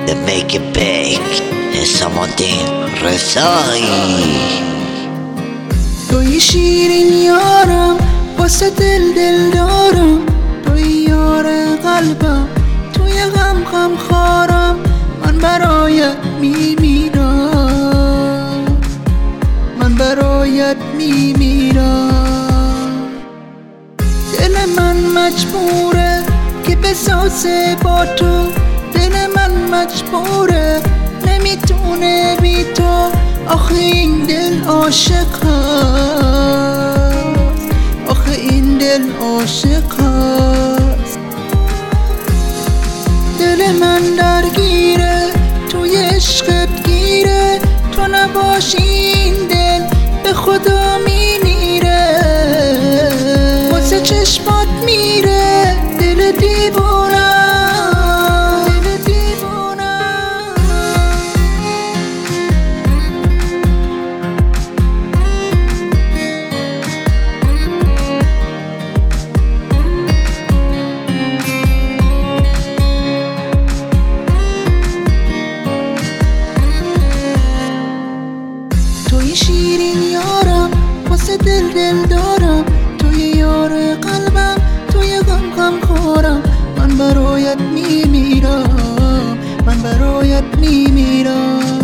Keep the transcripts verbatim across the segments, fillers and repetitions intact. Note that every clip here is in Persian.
The make it big حسام الدین رضایی. توی شیرین یارم واسه دل دل دارم، توی یار قلبم، توی غم غم خارم، من برایت میمیرم، من برایت میمیرم. دل من مجبوره که بسازه با تو، دل من مجبوره نمیتونه بی تو. آخه این دل عاشق هست، آخه این دل عاشق هست. دل من درگیره توی عشقت گیره، تو نباشی این دل به خدا میمیره. واسه چشمات میره دل دیوونه، دل دیوونه. توی شیرین یارم واسه دل دل دارم، توی یار قلبم، توی غم غم خورم، من برایت میمیرم، من برایت میمیرم.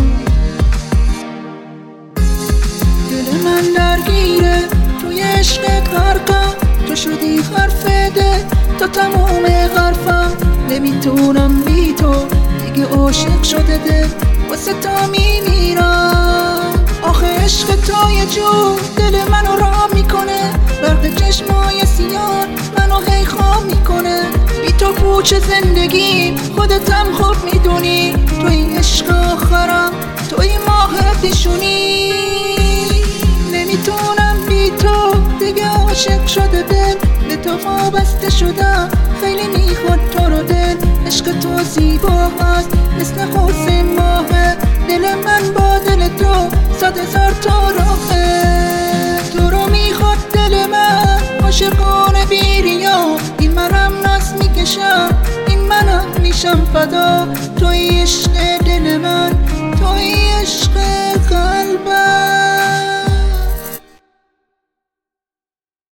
دل من درگیره توی عشقت غرقم، تو شدی حرف دل تا تموم حرفم. نمیتونم بی تو دیگه، عاشق شده دل واسه تا میمیرم. آخه عشق تو یه جور دل منو رام میکنه، برق چشمای سیاه منو هی خواب میکنه. بی تو پوچ زندگی خودتم خوب میدونی، توی عشق آخرم، توی ماه پیشونی. نمیتونم بی تو دیگه، عاشق شده دل به تو وابسته شدم. خیلی میخواد تو رو دل، عشق تو زیبا هست مثل قرص ماهه. دل من با دل تو صد هزار تا راهه، تو رو میخواد دل من عاشقانه بیریا. این منم ناز میکشم، این منم میشم فدا. توی عشق دل من، توی عشق قلبم.